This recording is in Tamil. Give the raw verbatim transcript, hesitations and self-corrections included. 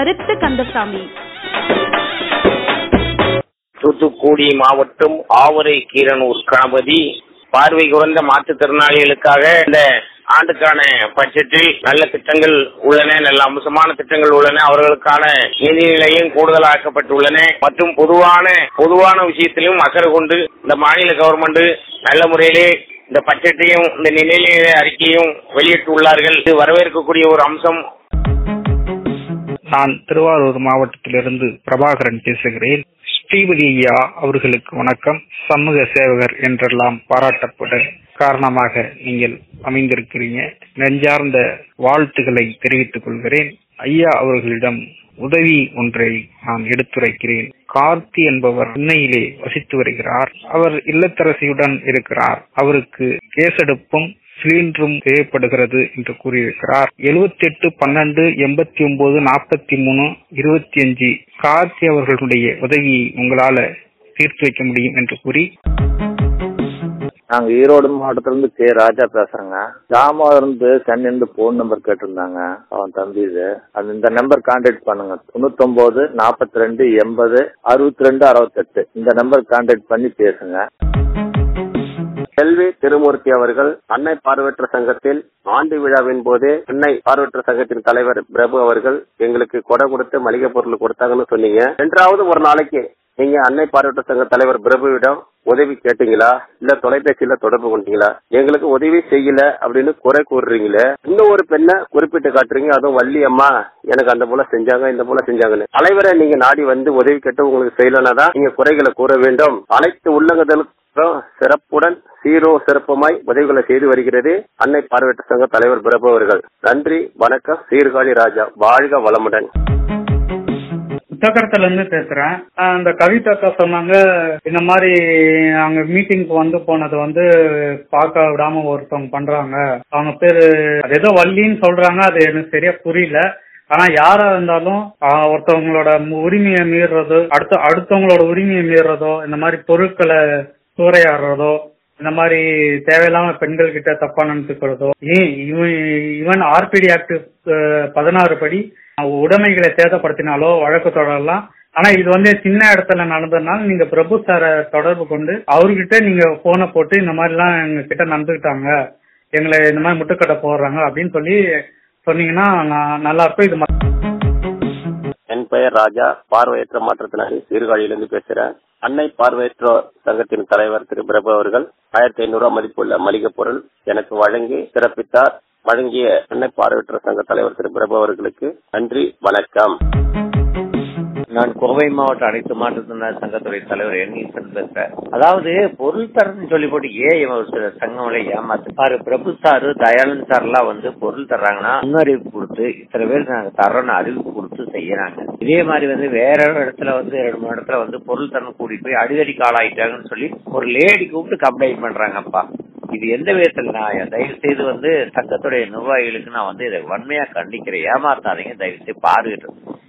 கருத்து கந்தசாமி. தூத்துக்குடி மாவட்டம் ஆவரை கீரனூர் கணபதி. பார்வை குறைந்த மாற்றுத்திறனாளிகளுக்காக இந்த ஆண்டுக்கான பட்ஜெட்டில் நல்ல திட்டங்கள் உள்ளன, நல்ல அம்சமான திட்டங்கள் உள்ளன. அவர்களுக்கான நிதி நிலையும் கூடுதலாக்கப்பட்டுள்ளன. மற்றும் பொதுவான பொதுவான விஷயத்திலும் அக்கறை கொண்டு இந்த மாநில கவர்மெண்ட் நல்ல முறையிலே இந்த பட்ஜெட்டையும் இந்த நிதிநிலை அறிக்கையும் வெளியிட்டுள்ளார்கள். இது வரவேற்கக்கூடிய ஒரு அம்சம். நான் திருவாரூர் மாவட்டத்திலிருந்து பிரபாகரன் பேசுகிறேன். ஸ்ரீபதி ஐயா அவர்களுக்கு வணக்கம். சமூக சேவகர் என்றெல்லாம் பாராட்டப்பட காரணமாக நீங்கள் அமைந்திருக்கிறீங்க. நெஞ்சார்ந்த வாழ்த்துக்களை தெரிவித்துக் கொள்கிறேன். ஐயா அவர்களிடம் உதவி ஒன்றை நான் எடுத்துரைக்கிறேன். கார்த்தி என்பவர் சென்னையிலே வசித்து வருகிறார். அவர் இல்லத்தரசியுடன் இருக்கிறார். அவருக்கு கேசெடுப்பும் சிலிண்டரும் தேவைப்படுகிறது என்று கூறியிருக்கிறார். எழுபத்தி எட்டு பன்னெண்டு எண்பத்தி ஒன்பது நாற்பத்தி மூணு இருபத்தி அஞ்சு கார்த்தி அவர்களுடைய உதவியை உங்களால தீர்த்து வைக்க முடியும் என்று கூறி, நாங்க ஈரோடு மாவட்டத்திலிருந்து கே ராஜா பேசுறேங்க. தாமோதருந்து சென்னை போன் நம்பர் கேட்டிருந்தாங்க அவன் தம்பி. இது அது இந்த நம்பர் கான்டாக்ட் பண்ணுங்க. தொண்ணூத்தி ஒன்பது நாற்பத்தி ரெண்டு எண்பது அறுபத்தி ரெண்டு அறுபத்தி எட்டு இந்த நம்பர் கான்டாக்ட் பண்ணி பேசுங்க. செல்வி திருமூர்த்தி அவர்கள் அன்னை பார்வையற்ற சங்கத்தில் ஆண்டு விழாவின் போது அன்னை பார்வையற்ற சங்கத்தின் தலைவர் பிரபு அவர்கள் எங்களுக்கு கொடை கொடுத்து மளிகை பொருள் கொடுத்தாங்கன்னு சொன்னீங்க. ரெண்டாவது ஒரு நாளைக்கு நீங்க அன்னை பார்வையற்ற சங்க தலைவர் பிரபுவிடம் உதவி கேட்டீங்களா, இல்ல தொலைபேசியில தொடர்பு கொண்டீங்களா? எங்களுக்கு உதவி செய்யல அப்படின்னு குறை கூறுறீங்களே. இன்னும் ஒரு பெண்ணை குறிப்பிட்டு காட்டுறீங்க, அதுவும் வள்ளி அம்மா எனக்கு அந்த போல செஞ்சாங்க இந்த போல செஞ்சாங்கன்னு. தலைவரை நீங்க நாடி வந்து உதவி கேட்டு உங்களுக்கு செய்யலன்னா தான் நீங்க குறைகளை கூற வேண்டும். அனைத்து உள்ளங்களுக்கும் சிறப்புடன் சீரோ சிறப்புமாய் உதவிகளை செய்து வருகிறது அன்னை பார்வையற்ற சங்க தலைவர் பிரபு அவர்கள். நன்றி, வணக்கம். சீர்காழி ராஜா. வாழ்க வளமுடன். புத்தகத்துல இருந்து பேசுறேன். அந்த கவிதாக்கா சொன்னாங்க, இந்த மாதிரி அங்க மீட்டிங்க்கு வந்து போனது வந்து பார்க்க விடாம ஒருத்தவங்க பண்றாங்க. அவங்க பேரு அது ஏதோ வள்ளின்னு சொல்றாங்க, அது எனக்கு சரியா புரியல. ஆனா யாரா இருந்தாலும் ஒருத்தவங்களோட உரிமையை மீறதோ அடுத்த அடுத்தவங்களோட உரிமையை மீறதோ இந்த மாதிரி பொருட்களை சூறையாடுறதோ இந்த மாதிரி தேவையில்லாம பெண்கள் கிட்ட தப்பா நினைச்சுக்கிறதோ, ஈவன் ஆர்பிடி ஆக்ட் பதினாறு படி உடைமைகளை சேதப்படுத்தினாலோ வழக்கு தொடரலாம். ஆனா இது வந்து சின்ன இடத்துல நடந்ததுனால நீங்க பிரபு சாரை தொடர்பு கொண்டு அவர்கிட்ட நீங்க போனை போட்டு இந்த மாதிரி எல்லாம் எங்க கிட்ட நடந்துக்கிட்டாங்க, எங்களை இந்த மாதிரி முட்டுக்கட்டை போடுறாங்க அப்படின்னு சொல்லி சொன்னீங்கன்னா நல்லா இருக்கும். இது என் பெயர் ராஜா, பார்வையற்ற மாற்றத்தினாலே சீர்காழியிலிருந்து பேசுறேன். அன்னை பார்வையற்ற சங்கத்தின் தலைவர் திரு பிரபு அவர்கள் ஆயிரத்தி ஐநூறு ரூபாய் மதிப்புள்ள மளிகை பொருள் எனக்கு வழங்கி சிறப்பித்தார். வழங்கிய அன்னை பார்வையற்ற சங்க தலைவர் திரு பிரபு அவர்களுக்கு நன்றி, வணக்கம். நான் கோவை மாவட்ட அனைத்து மாற்றுத்திறனாளி சங்கத்துறை தலைவர் என் ஈசன் பேசுறேன். அதாவது பொருள் தரன்னு சொல்லி போட்டு ஏன் சங்கங்களை ஏமாத்து பாரு. பிரபு சாரு தயானந்த் சார் எல்லாம் வந்து பொருள் தர்றாங்கன்னா முன்னறிவிப்பு கொடுத்து இத்தனை பேருக்கு நாங்க தர்றோன்னு அறிவிப்பு கொடுத்து செய்யறாங்க. இதே மாதிரி வந்து வேற இடத்துல வந்து ரெண்டு மூணு இடத்துல வந்து பொருள் தரம் கூட்டிட்டு போய் அடிதடி காலாயிட்டாங்கன்னு சொல்லி ஒரு லேடி கூப்பிட்டு கம்ப்ளைண்ட் பண்றாங்கப்பா. இது எந்த விதத்தில் நான் தயவு செய்து வந்து சங்கத்துடைய நிர்வாகிகளுக்கு நான் வந்து இதை வன்மையா கண்டிக்கிறேன். ஏமாத்தாதீங்க, தயவு செய்து பாருகிட்டு